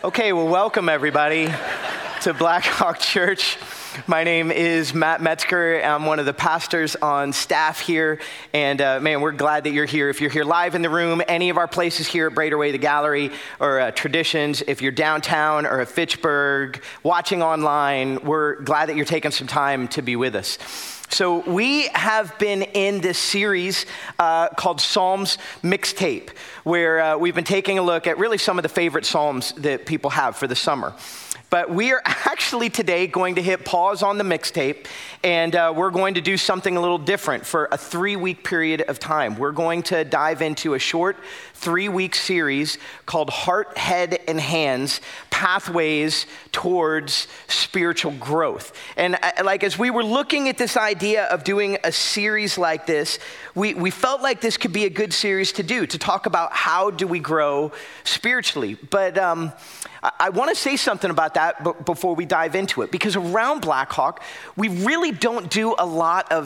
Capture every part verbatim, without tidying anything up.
Okay, well, welcome everybody to Blackhawk Church. My name is Matt Metzger. I'm one of the pastors on staff here, and uh, man, we're glad that you're here. If you're here live in the room, any of our places here at Brader Way, the Gallery, or uh, Traditions, if you're downtown or at Fitchburg, watching online, we're glad that you're taking some time to be with us. So we have been in this series uh, called Psalms Mixtape, where uh, we've been taking a look at really some of the favorite Psalms that people have for the summer. But we are actually today going to hit pause on the mixtape, and uh, we're going to do something a little different for a three-week period of time. We're going to dive into a short three-week series called Heart, Head, and Hands, Pathways Towards Spiritual Growth. And uh, like as we were looking at this idea of doing a series like this, we, we felt like this could be a good series to do, to talk about how do we grow spiritually. But um, I, I want to say something about that b- before we dive into it, because around Blackhawk, we really don't do a lot of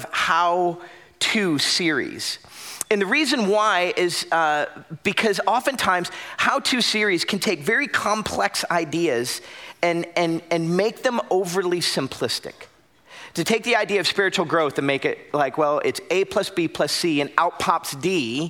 how-to series. And the reason why is uh, because oftentimes how-to series can take very complex ideas and, and, and make them overly simplistic. To take the idea of spiritual growth and make it like, well, it's A plus B plus C and out pops D.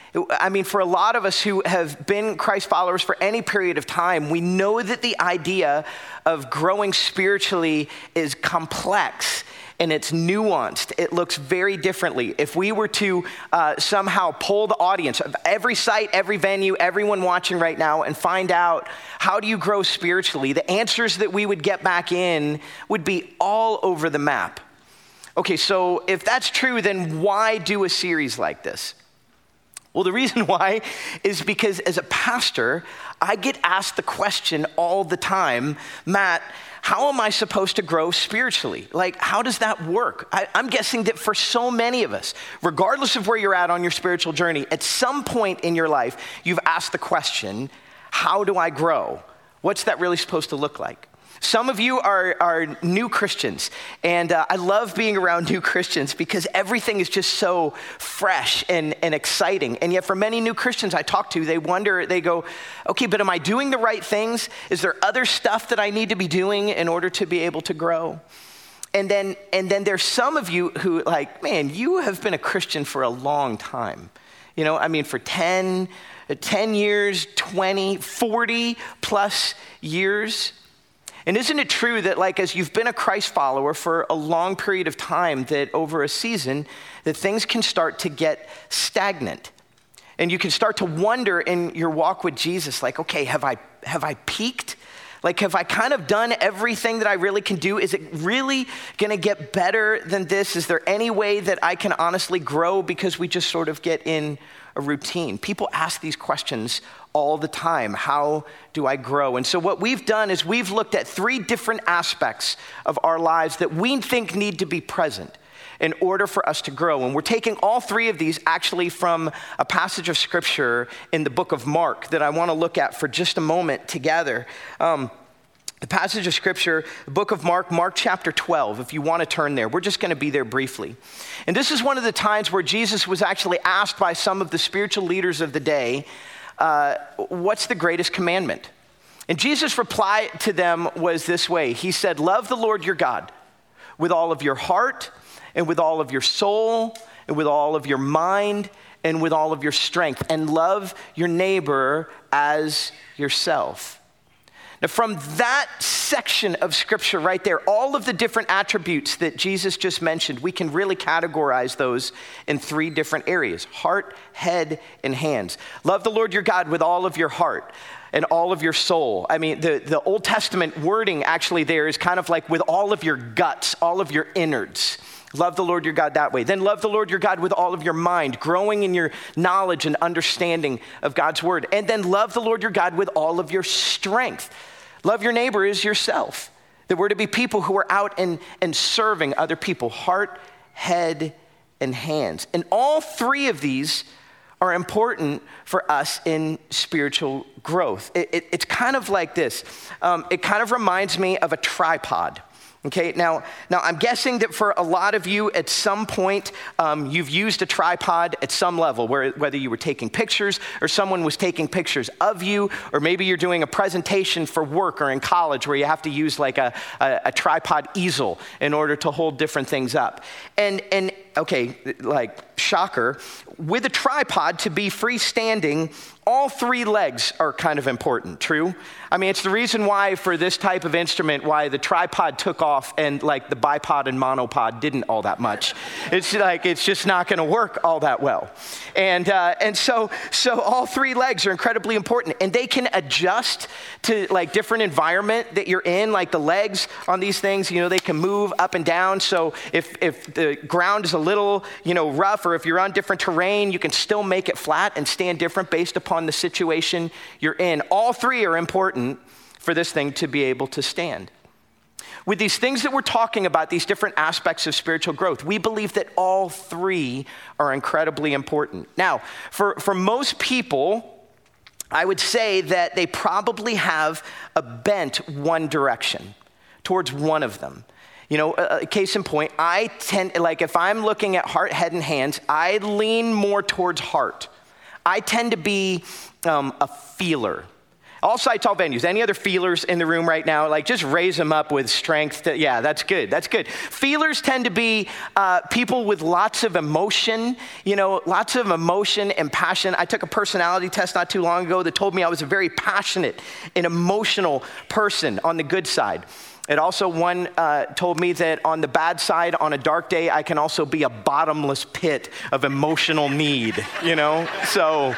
I mean, for a lot of us who have been Christ followers for any period of time, we know that the idea of growing spiritually is complex and it's nuanced. It looks very differently. If we were to uh, somehow poll the audience of every site, every venue, everyone watching right now and find out how do you grow spiritually, the answers that we would get back in would be all over the map. Okay, so if that's true, then why do a series like this? Well, the reason why is because as a pastor, I get asked the question all the time, Matt, how am I supposed to grow spiritually? Like, how does that work? I, I'm guessing that for so many of us, regardless of where you're at on your spiritual journey, at some point in your life, you've asked the question, how do I grow? What's that really supposed to look like? Some of you are, are new Christians, and uh, I love being around new Christians because everything is just so fresh and, and exciting. And yet for many new Christians I talk to, they wonder, they go, okay, but am I doing the right things? Is there other stuff that I need to be doing in order to be able to grow? And then, and then there's some of you who like, man, you have been a Christian for a long time. You know, I mean, for ten, ten years, twenty, forty plus years. And isn't it true that like as you've been a Christ follower for a long period of time, that over a season, that things can start to get stagnant. And you can start to wonder in your walk with Jesus, like, okay, have I have I peaked? Like, have I kind of done everything that I really can do? Is it really gonna get better than this? Is there any way that I can honestly grow because we just sort of get in a routine? People ask these questions all the time. How do I grow? And so what we've done is we've looked at three different aspects of our lives that we think need to be present in order for us to grow. And we're taking all three of these actually from a passage of scripture in the book of Mark that I want to look at for just a moment together. Um, the passage of scripture, the book of Mark, Mark chapter twelve, if you want to turn there, we're just going to be there briefly. And this is one of the times where Jesus was actually asked by some of the spiritual leaders of the day, uh, what's the greatest commandment? And Jesus' reply to them was this way. He said, love the Lord your God with all of your heart and with all of your soul and with all of your mind and with all of your strength, and love your neighbor as yourself. Now, from that section of scripture right there, all of the different attributes that Jesus just mentioned, we can really categorize those in three different areas: heart, head, and hands. Love the Lord your God with all of your heart and all of your soul. I mean, the, the Old Testament wording actually there is kind of like with all of your guts, all of your innards. Love the Lord your God that way. Then love the Lord your God with all of your mind, growing in your knowledge and understanding of God's word. And then love the Lord your God with all of your strength. Love your neighbor as yourself. That we're to be people who are out and, and serving other people, heart, head, and hands. And all three of these are important for us in spiritual growth. It, it, it's kind of like this. Um, it kind of reminds me of a tripod. Okay, now, now I'm guessing that for a lot of you at some point, um, you've used a tripod at some level, where, whether you were taking pictures or someone was taking pictures of you, or maybe you're doing a presentation for work or in college where you have to use like a, a, a tripod easel in order to hold different things up. And, and okay, like shocker, with a tripod to be freestanding, all three legs are kind of important, true? I mean, it's the reason why for this type of instrument, why the tripod took off and like the bipod and monopod didn't all that much. It's like, it's just not gonna work all that well. And uh, and so, so all three legs are incredibly important, and they can adjust to like different environment that you're in. Like the legs on these things, you know, they can move up and down. So if, if the ground is a little, you know, rough, or if you're on different terrain, you can still make it flat and stand different based upon the situation you're in. All three are important for this thing to be able to stand. With these things that we're talking about, these different aspects of spiritual growth, we believe that all three are incredibly important. Now, for, for most people, I would say that they probably have a bent one direction towards one of them. You know, uh, case in point, I tend, like if I'm looking at heart, head, and hands, I lean more towards heart. I tend to be um, a feeler. All sites, all venues. Any other feelers in the room right now? Like, just raise them up with strength. To, yeah, that's good. That's good. Feelers tend to be uh, people with lots of emotion, you know, lots of emotion and passion. I took a personality test not too long ago that told me I was a very passionate and emotional person on the good side. It also, one uh, told me that on the bad side, on a dark day, I can also be a bottomless pit of emotional need, you know? So...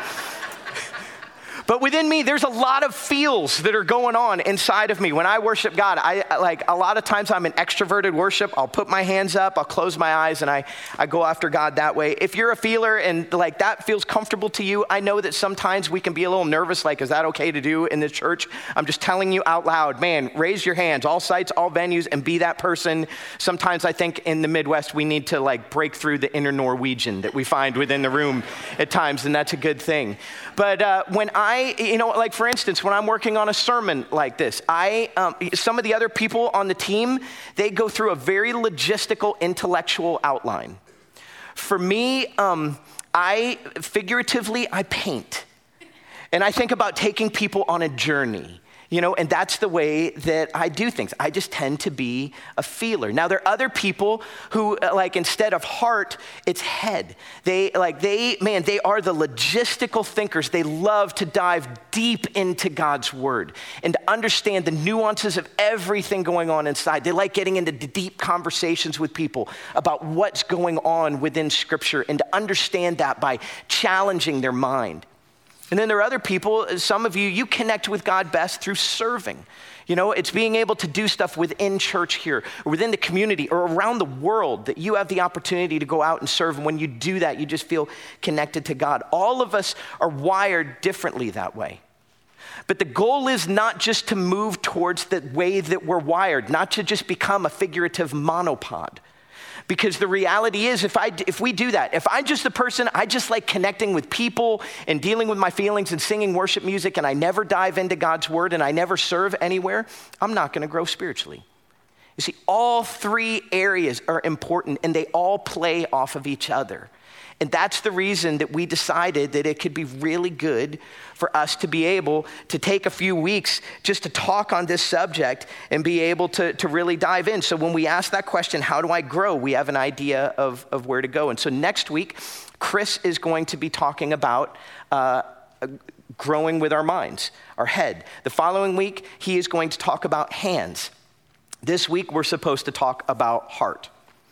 But within me, there's a lot of feels that are going on inside of me. When I worship God, I like a lot of times I'm an extroverted worship. I'll put my hands up, I'll close my eyes, and I, I go after God that way. If you're a feeler and like that feels comfortable to you, I know that sometimes we can be a little nervous, like, is that okay to do in the church? I'm just telling you out loud, man, raise your hands, all sites, all venues, and be that person. Sometimes I think in the Midwest, we need to like break through the inner Norwegian that we find within the room at times, and that's a good thing. But uh, when I I, you know, like for instance, when I'm working on a sermon like this, I, um, some of the other people on the team, they go through a very logistical, intellectual outline. For me, um, I, figuratively, I paint. And I think about taking people on a journey. You know, and that's the way that I do things. I just tend to be a feeler. Now, there are other people who, like, instead of heart, it's head. They, like, they, man, they are the logistical thinkers. They love to dive deep into God's word and to understand the nuances of everything going on inside. They like getting into deep conversations with people about what's going on within Scripture and to understand that by challenging their mind. And then there are other people, some of you, you connect with God best through serving. You know, it's being able to do stuff within church here, or within the community, or around the world, that you have the opportunity to go out and serve. And when you do that, you just feel connected to God. All of us are wired differently that way. But the goal is not just to move towards the way that we're wired, not to just become a figurative monopod. Because the reality is, if I if we do that, if I'm just a person, I just like connecting with people and dealing with my feelings and singing worship music, and I never dive into God's word and I never serve anywhere, I'm not going to grow spiritually. You see, all three areas are important, and they all play off of each other. And that's the reason that we decided that it could be really good for us to be able to take a few weeks just to talk on this subject and be able to, to really dive in. So when we ask that question, how do I grow? We have an idea of, of where to go. And so next week, Chris is going to be talking about uh, growing with our minds, our head. The following week, he is going to talk about hands. This week, we're supposed to talk about heart.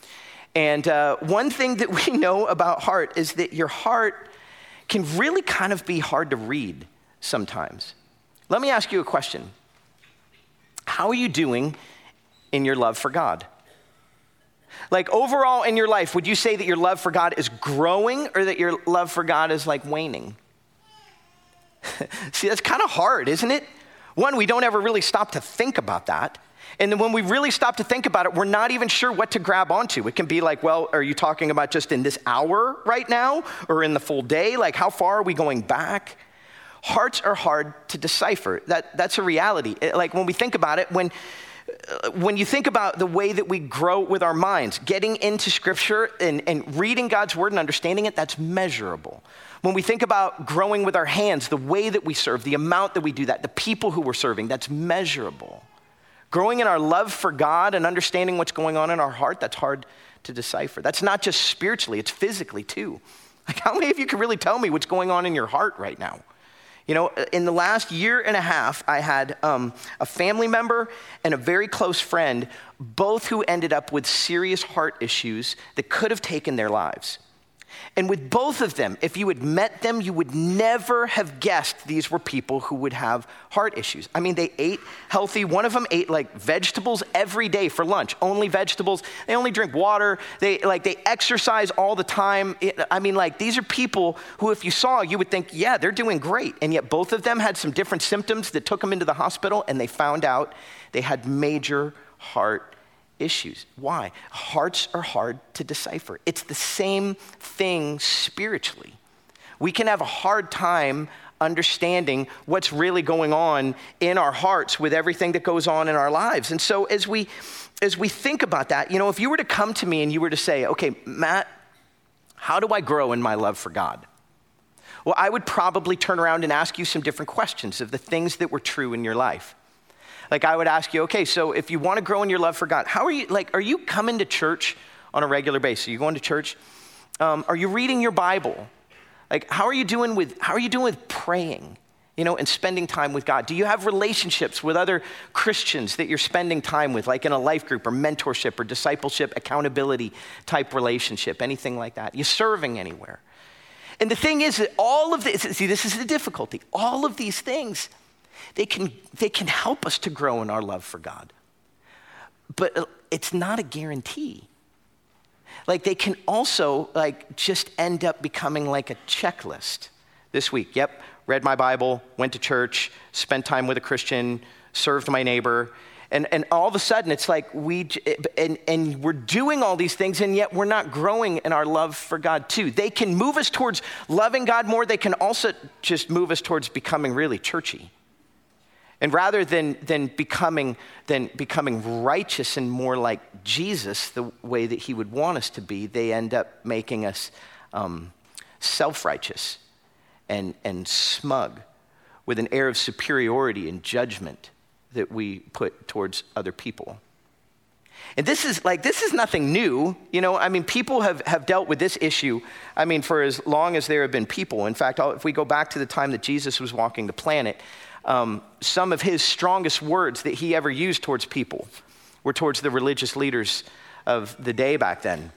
And uh, one thing that we know about heart is that your heart can really kind of be hard to read sometimes. Let me ask you a question. How are you doing in your love for God? Like overall in your life, would you say that your love for God is growing or that your love for God is like waning? See, that's kind of hard, isn't it? One, we don't ever really stop to think about that. And then when we really stop to think about it, we're not even sure what to grab onto. It can be like, well, are you talking about just in this hour right now or in the full day? Like, how far are we going back? Hearts are hard to decipher. That, that's a reality. It, like when we think about it, when when you think about the way that we grow with our minds, getting into scripture and, and reading God's word and understanding it, that's measurable. When we think about growing with our hands, the way that we serve, the amount that we do that, the people who we're serving, that's measurable. Growing in our love for God and understanding what's going on in our heart, that's hard to decipher. That's not just spiritually, it's physically too. Like, how many of you can really tell me what's going on in your heart right now? You know, in the last year and a half, I had um, a family member and a very close friend, both who ended up with serious heart issues that could have taken their lives. And with both of them, if you had met them, you would never have guessed these were people who would have heart issues. I mean, they ate healthy. One of them ate like vegetables every day for lunch, only vegetables. They only drink water. They like they exercise all the time. It, I mean, like these are people who, if you saw, you would think, yeah, they're doing great. And yet both of them had some different symptoms that took them into the hospital, and they found out they had major heart issues. Why? Hearts are hard to decipher. It's the same thing spiritually. We can have a hard time understanding what's really going on in our hearts with everything that goes on in our lives. And so as we as we think about that, you know, if you were to come to me and you were to say, okay, Matt, how do I grow in my love for God? Well, I would probably turn around and ask you some different questions of the things that were true in your life. Like I would ask you, okay, so if you want to grow in your love for God, how are you, like, are you coming to church on a regular basis? Are you going to church? Um, are you reading your Bible? Like, how are you doing with, how are you doing with praying, you know, and spending time with God? Do you have relationships with other Christians that you're spending time with, like in a life group or mentorship or discipleship, accountability type relationship, anything like that? You serving anywhere? And the thing is that all of this, see, this is the difficulty. All of these things, They can, they can help us to grow in our love for God. But it's not a guarantee. Like they can also like just end up becoming like a checklist. This week, yep, read my Bible, went to church, spent time with a Christian, served my neighbor. And, and all of a sudden it's like we, and, and we're doing all these things and yet we're not growing in our love for God too. They can move us towards loving God more. They can also just move us towards becoming really churchy. And rather than, than, becoming, than becoming righteous and more like Jesus, the way that he would want us to be, they end up making us um, self-righteous and, and smug with an air of superiority and judgment that we put towards other people. And this is like, this is nothing new. You know, I mean, people have, have dealt with this issue, I mean, for as long as there have been people. In fact, if we go back to the time that Jesus was walking the planet, Um, some of his strongest words that he ever used towards people were towards the religious leaders of the day back then.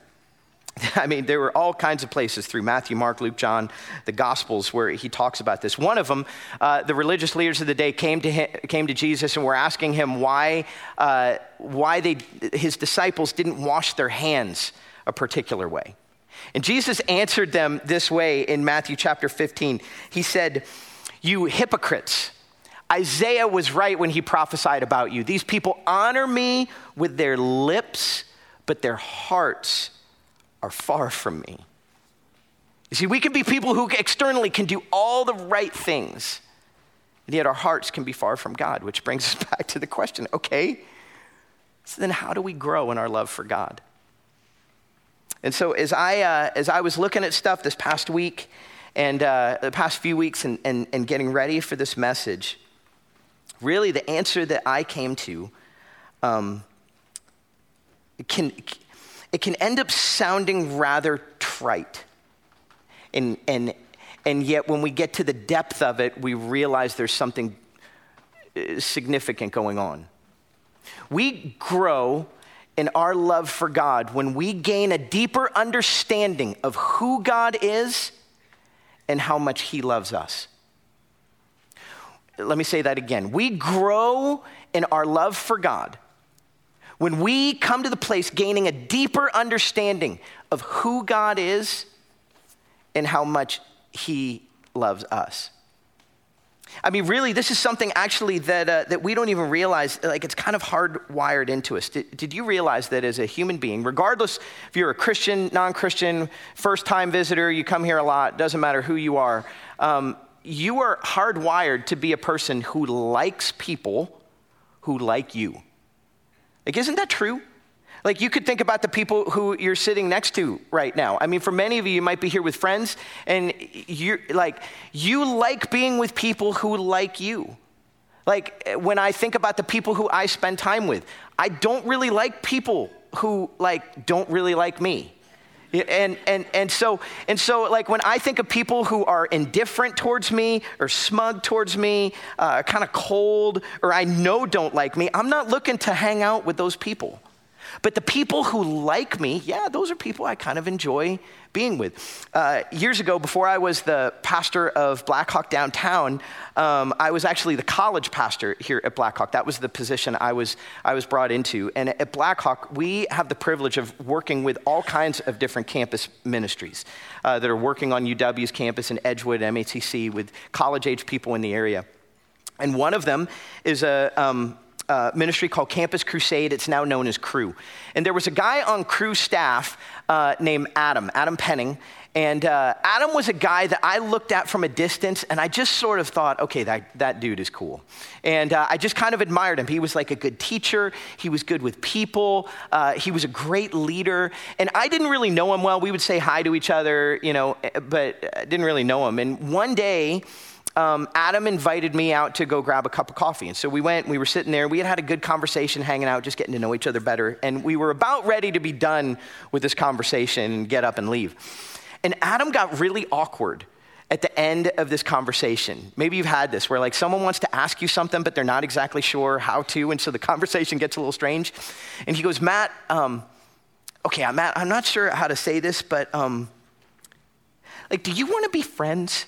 I mean, there were all kinds of places through Matthew, Mark, Luke, John, the Gospels where he talks about this. One of them, uh, the religious leaders of the day came to him, came to Jesus and were asking him why, uh, why they, his disciples didn't wash their hands a particular way. And Jesus answered them this way in Matthew chapter fifteen. He said, "You hypocrites, Isaiah was right when he prophesied about you. These people honor me with their lips, but their hearts are far from me." You see, we can be people who externally can do all the right things, and yet our hearts can be far from God, which brings us back to the question, okay, so then how do we grow in our love for God? And so as I, uh, as I was looking at stuff this past week and uh, the past few weeks and, and, and getting ready for this message, really, the answer that I came to um, it can it can end up sounding rather trite, and and and yet when we get to the depth of it, we realize there's something significant going on. We grow in our love for God when we gain a deeper understanding of who God is and how much He loves us. Let me say that again. We grow in our love for God when we come to the place gaining a deeper understanding of who God is and how much He loves us. I mean, really, this is something actually that uh, that we don't even realize, like it's kind of hardwired into us. Did, did you realize that as a human being, regardless if you're a Christian, non-Christian, first-time visitor, you come here a lot, doesn't matter who you are, um, you are hardwired to be a person who likes people who like you. Like, isn't that true? Like, you could think about the people who you're sitting next to right now. I mean, for many of you, you might be here with friends, and you're like, you like being with people who like you. Like, when I think about the people who I spend time with, I don't really like people who like don't really like me. And and and so and so like when I think of people who are indifferent towards me or smug towards me, uh, kind of cold, or I know don't like me, I'm not looking to hang out with those people. But the people who like me, yeah, those are people I kind of enjoy being with. Uh, years ago, before I was the pastor of Blackhawk downtown, um, I was actually the college pastor here at Blackhawk. That was the position I was I was brought into. And at Blackhawk, we have the privilege of working with all kinds of different campus ministries uh, that are working on U W's campus in Edgewood, M A T C, with college-age people in the area. And one of them is a um, Uh, ministry called Campus Crusade. It's now known as Cru. And there was a guy on Cru staff uh, named Adam, Adam Penning. And uh, Adam was a guy that I looked at from a distance, and I just sort of thought, okay, that, that dude is cool. And uh, I just kind of admired him. He was like a good teacher. He was good with people. Uh, he was a great leader. And I didn't really know him well. We would say hi to each other, you know, but I didn't really know him. And one day, Um, Adam invited me out to go grab a cup of coffee. And so we went, we were sitting there, we had had a good conversation, hanging out, just getting to know each other better. And we were about ready to be done with this conversation and get up and leave. And Adam got really awkward at the end of this conversation. Maybe you've had this, where like someone wants to ask you something, but they're not exactly sure how to. And so the conversation gets a little strange. And he goes, Matt, um, okay, Matt, I'm not sure how to say this, but um, like, do you want to be friends?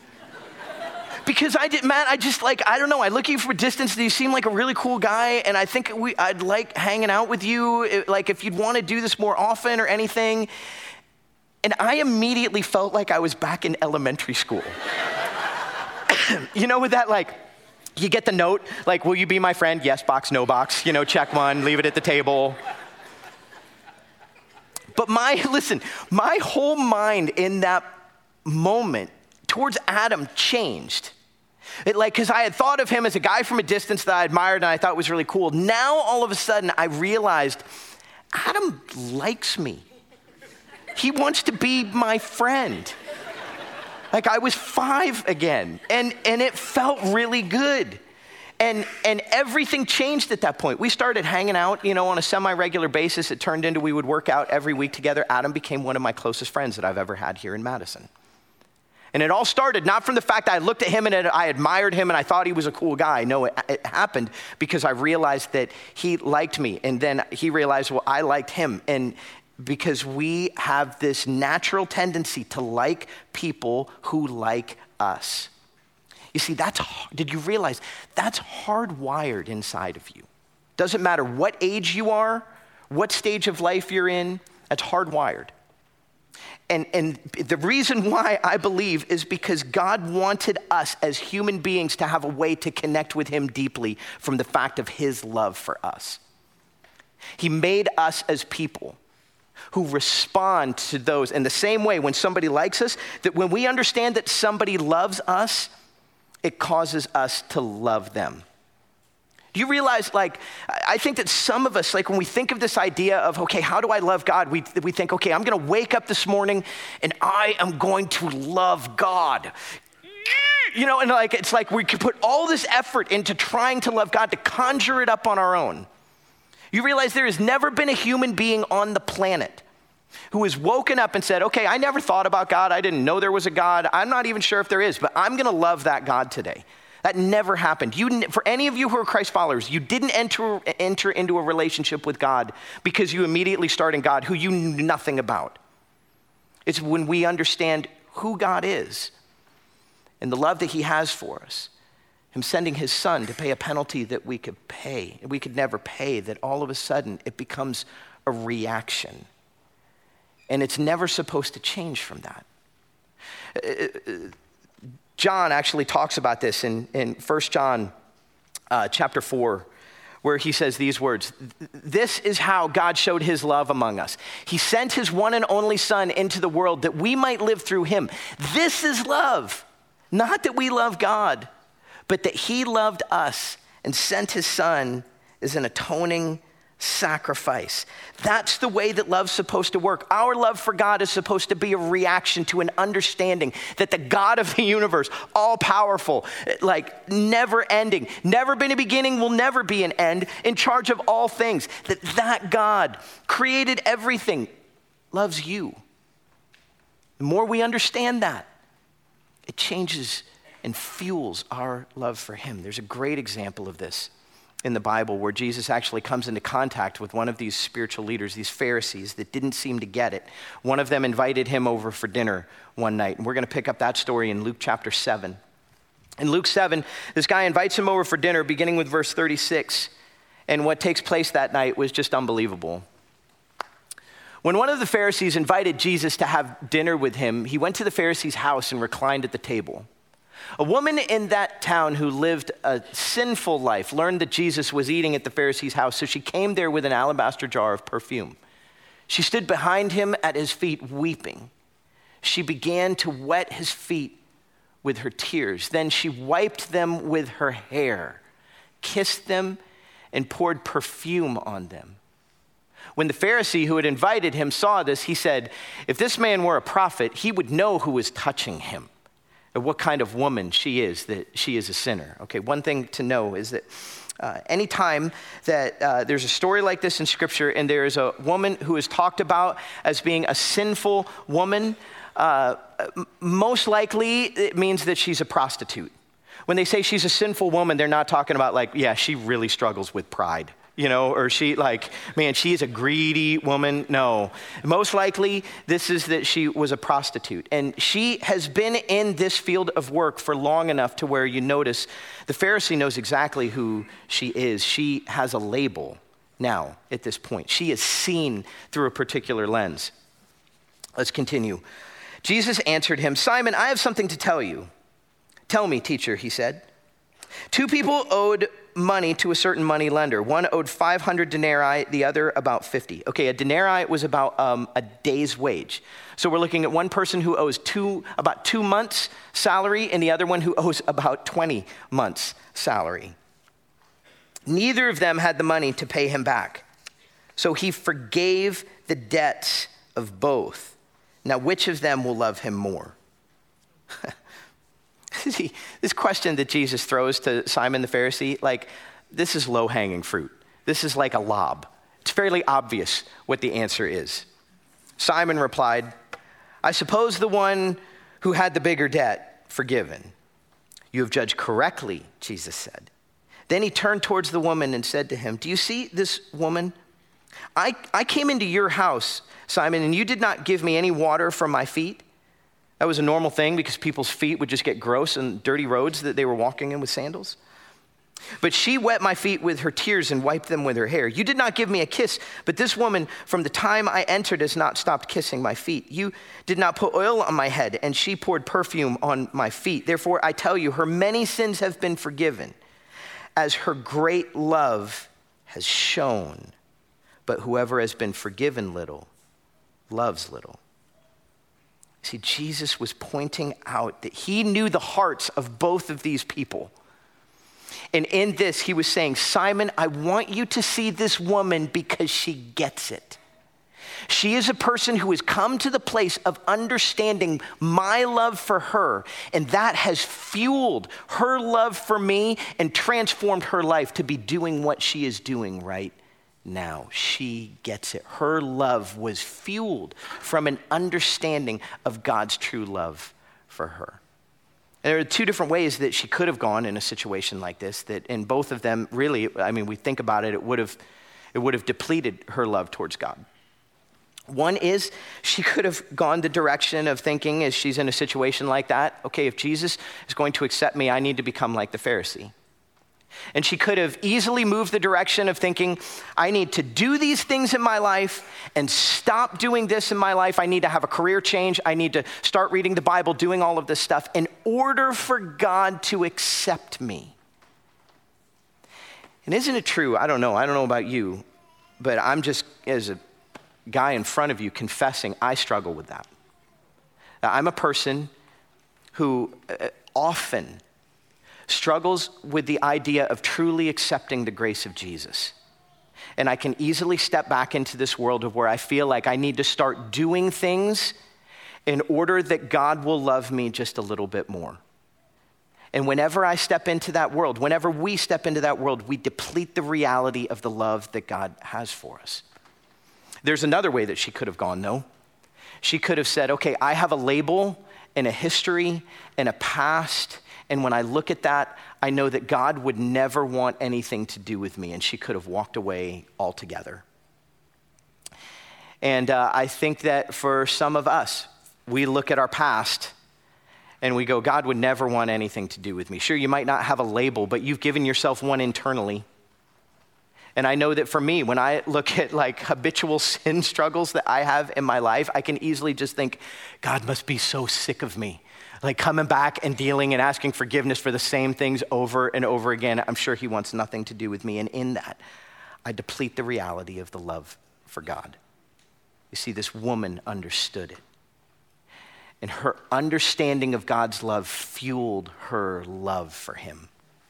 Because I did, Matt, I just like, I don't know, I look at you from a distance and you seem like a really cool guy, and I think we, I'd like hanging out with you, like if you'd want to do this more often or anything. And I immediately felt like I was back in elementary school. You know, with that, like, you get the note, like, will you be my friend? Yes box, no box, you know, check one, leave it at the table. But my, listen, my whole mind in that moment towards Adam changed. It like, because I had thought of him as a guy from a distance that I admired and I thought was really cool. Now, all of a sudden, I realized Adam likes me. He wants to be my friend. Like, I was five again, and, and it felt really good. And, and everything changed at that point. We started hanging out, you know, on a semi-regular basis. It turned into we would work out every week together. Adam became one of my closest friends that I've ever had here in Madison. And it all started not from the fact that I looked at him and I admired him and I thought he was a cool guy. No, it, it happened because I realized that he liked me. And then he realized, well, I liked him. And because we have this natural tendency to like people who like us. You see, that's, did you realize that's hardwired inside of you? Doesn't matter what age you are, what stage of life you're in, that's hardwired. And, and the reason why I believe is because God wanted us as human beings to have a way to connect with him deeply from the fact of his love for us. He made us as people who respond to those in the same way when somebody likes us, that when we understand that somebody loves us, it causes us to love them. Do you realize, like, I think that some of us, like when we think of this idea of, okay, how do I love God? We, we think, okay, I'm gonna wake up this morning and I am going to love God. You know, and like, it's like we could put all this effort into trying to love God to conjure it up on our own. You realize there has never been a human being on the planet who has woken up and said, okay, I never thought about God. I didn't know there was a God. I'm not even sure if there is, but I'm gonna love that God today. That never happened. You, for any of you who are Christ followers, you didn't enter, enter into a relationship with God because you immediately start in God who you knew nothing about. It's when we understand who God is and the love that he has for us, him sending his son to pay a penalty that we could pay, we could never pay, that all of a sudden it becomes a reaction. And it's never supposed to change from that. Uh, John actually talks about this in, in First John uh, chapter four, where he says these words, this is how God showed his love among us. He sent his one and only son into the world that we might live through him. This is love, not that we love God, but that he loved us and sent his son as an atoning sacrifice. That's the way that love's supposed to work. Our love for God is supposed to be a reaction to an understanding that the God of the universe, all powerful, like never ending, never been a beginning, will never be an end, in charge of all things, that that God created everything, loves you. The more we understand that, it changes and fuels our love for him. There's a great example of this in the Bible where Jesus actually comes into contact with one of these spiritual leaders, these Pharisees that didn't seem to get it. One of them invited him over for dinner one night. And we're going to pick up that story in Luke chapter seven. In Luke seven, this guy invites him over for dinner, beginning with verse thirty-six. And what takes place that night was just unbelievable. When one of the Pharisees invited Jesus to have dinner with him, he went to the Pharisee's house and reclined at the table. A woman in that town who lived a sinful life learned that Jesus was eating at the Pharisee's house, so she came there with an alabaster jar of perfume. She stood behind him at his feet weeping. She began to wet his feet with her tears. Then she wiped them with her hair, kissed them, and poured perfume on them. When the Pharisee who had invited him saw this, he said, "If this man were a prophet, he would know who is touching him, and what kind of woman she is, that she is a sinner." Okay, one thing to know is that uh, anytime that uh, there's a story like this in Scripture and there is a woman who is talked about as being a sinful woman, uh, most likely it means that she's a prostitute. When they say she's a sinful woman, they're not talking about like, yeah, she really struggles with pride. You know, or she like, man, she is a greedy woman. No, most likely this is that she was a prostitute. And she has been in this field of work for long enough to where you notice the Pharisee knows exactly who she is. She has a label now at this point. She is seen through a particular lens. Let's continue. Jesus answered him, "Simon, I have something to tell you." "Tell me, teacher," he said. Two people owed money to a certain money lender. One owed five hundred denarii, the other about fifty. Okay, a denarii was about um, a day's wage. So we're looking at one person who owes two about two months' salary and the other one who owes about twenty months' salary. Neither of them had the money to pay him back. So he forgave the debts of both. Now, which of them will love him more? See, this question that Jesus throws to Simon the Pharisee, like, this is low-hanging fruit. This is like a lob. It's fairly obvious what the answer is. Simon replied, "I suppose the one who had the bigger debt forgiven." "You have judged correctly," Jesus said. Then he turned towards the woman and said to him, "Do you see this woman? I, I came into your house, Simon, and you did not give me any water from my feet." That was a normal thing because people's feet would just get gross in dirty roads that they were walking in with sandals. "But she wet my feet with her tears and wiped them with her hair. You did not give me a kiss, but this woman from the time I entered has not stopped kissing my feet. You did not put oil on my head, and she poured perfume on my feet. Therefore, I tell you, her many sins have been forgiven, as her great love has shown. But whoever has been forgiven little loves little." See, Jesus was pointing out that he knew the hearts of both of these people. And in this, he was saying, Simon, I want you to see this woman because she gets it. She is a person who has come to the place of understanding my love for her, and that has fueled her love for me and transformed her life to be doing what she is doing right now. She gets it. Her love was fueled from an understanding of God's true love for her. And there are two different ways that she could have gone in a situation like this, that in both of them, really, I mean, we think about it, it would have, it would have depleted her love towards God. One is she could have gone the direction of thinking, as she's in a situation like that, okay, if Jesus is going to accept me, I need to become like the Pharisee. And she could have easily moved the direction of thinking, I need to do these things in my life and stop doing this in my life. I need to have a career change. I need to start reading the Bible, doing all of this stuff in order for God to accept me. And isn't it true? I don't know. I don't know about you, but I'm just, as a guy in front of you, confessing I struggle with that. I'm a person who often struggles with the idea of truly accepting the grace of Jesus. And I can easily step back into this world of where I feel like I need to start doing things in order that God will love me just a little bit more. And whenever I step into that world, whenever we step into that world, we deplete the reality of the love that God has for us. There's another way that she could have gone, though. She could have said, okay, I have a label and a history and a past, and when I look at that, I know that God would never want anything to do with me, and she could have walked away altogether. And uh, I think that for some of us, we look at our past and we go, God would never want anything to do with me. Sure, you might not have a label, but you've given yourself one internally. And I know that for me, when I look at like habitual sin struggles that I have in my life, I can easily just think, God must be so sick of me. Like coming back and dealing and asking forgiveness for the same things over and over again. I'm sure he wants nothing to do with me. And in that, I deplete the reality of the love for God. You see, this woman understood it. And her understanding of God's love fueled her love for him.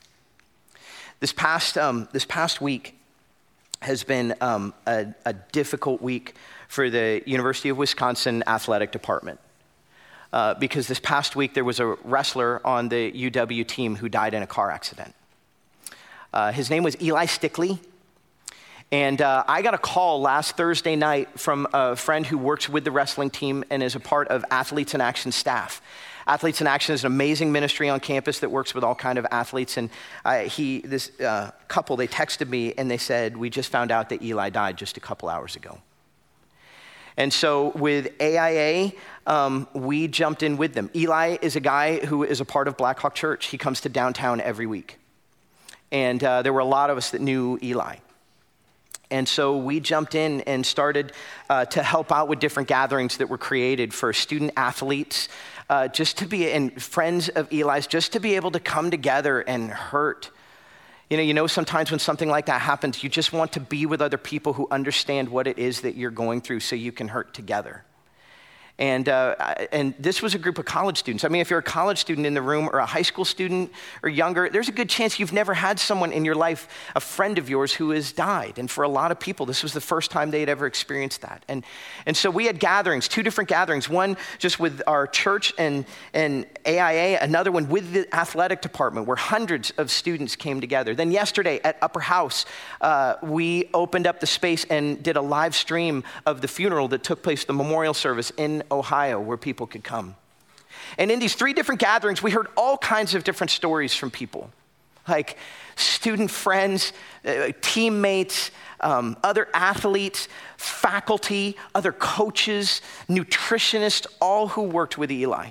This past, um, this past week has been um, a, a difficult week for the University of Wisconsin athletic department. Uh, because this past week there was a wrestler on the U W team who died in a car accident. Uh, his name was Eli Stickley. And uh, I got a call last Thursday night from a friend who works with the wrestling team and is a part of Athletes in Action staff. Athletes in Action is an amazing ministry on campus that works with all kind of athletes. And uh, he, this uh, couple, they texted me and they said, we just found out that Eli died just a couple hours ago. And so with A I A, um, we jumped in with them. Eli is a guy who is a part of Black Hawk Church. He comes to downtown every week. And uh, there were a lot of us that knew Eli. And so we jumped in and started uh, to help out with different gatherings that were created for student athletes, uh, just to be, and friends of Eli's, just to be able to come together and hurt. You know, you know, sometimes when something like that happens, you just want to be with other people who understand what it is that you're going through so you can hurt together. And uh, and this was a group of college students. I mean, if you're a college student in the room or a high school student or younger, there's a good chance you've never had someone in your life, a friend of yours who has died. And for a lot of people, this was the first time they had ever experienced that. And and so we had gatherings, two different gatherings, one just with our church and, and A I A, another one with the athletic department where hundreds of students came together. Then yesterday at Upper House, uh, we opened up the space and did a live stream of the funeral that took place, the memorial service in Ohio, where people could come. And in these three different gatherings, we heard all kinds of different stories from people, like student friends, uh, teammates, um, other athletes, faculty, other coaches, nutritionists, all who worked with Eli.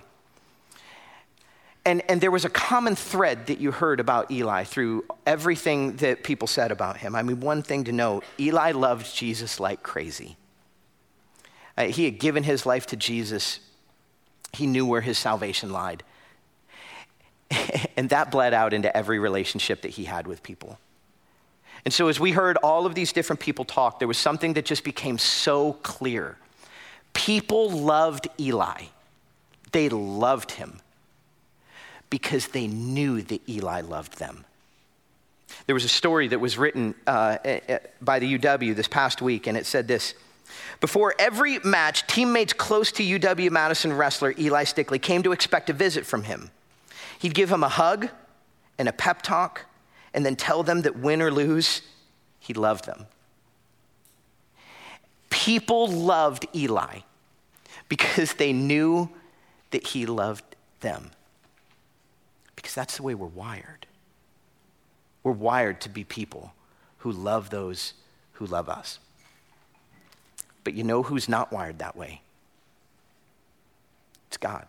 And, and there was a common thread that you heard about Eli through everything that people said about him. I mean, one thing to note, Eli loved Jesus like crazy. Uh, he had given his life to Jesus. He knew where his salvation lied. And that bled out into every relationship that he had with people. And so as we heard all of these different people talk, there was something that just became so clear. People loved Eli. They loved him because they knew that Eli loved them. There was a story that was written uh, by the U W this past week, and it said this: before every match, teammates close to U W-Madison wrestler Eli Stickley came to expect a visit from him. He'd give him a hug and a pep talk, and then tell them that win or lose, he loved them. People loved Eli because they knew that he loved them. Because that's the way we're wired. We're wired to be people who love those who love us. But you know who's not wired that way? It's God.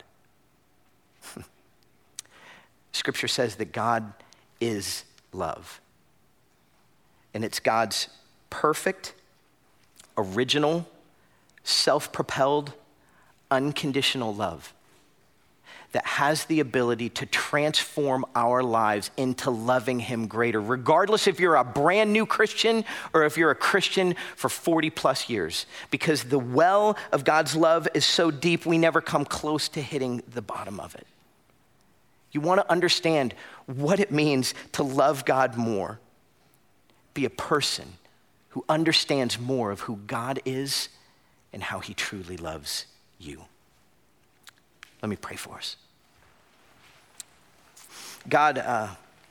Scripture says that God is love. And it's God's perfect, original, self-propelled, unconditional love that has the ability to transform our lives into loving him greater, regardless if you're a brand new Christian or if you're a Christian for forty plus years, because the well of God's love is so deep, we never come close to hitting the bottom of it. You want to understand what it means to love God more. Be a person who understands more of who God is and how he truly loves you. Let me pray for us. God, uh,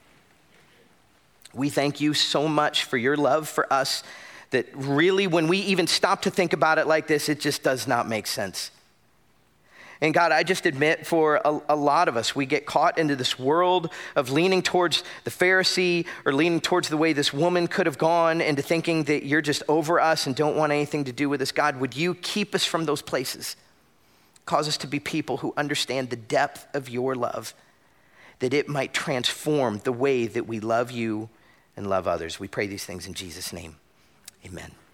we thank you so much for your love for us that really when we even stop to think about it like this, it just does not make sense. And God, I just admit for a, a lot of us, we get caught into this world of leaning towards the Pharisee or leaning towards the way this woman could have gone into thinking that you're just over us and don't want anything to do with us. God, would you keep us from those places? Cause us to be people who understand the depth of your love, that it might transform the way that we love you and love others. We pray these things in Jesus' name. Amen.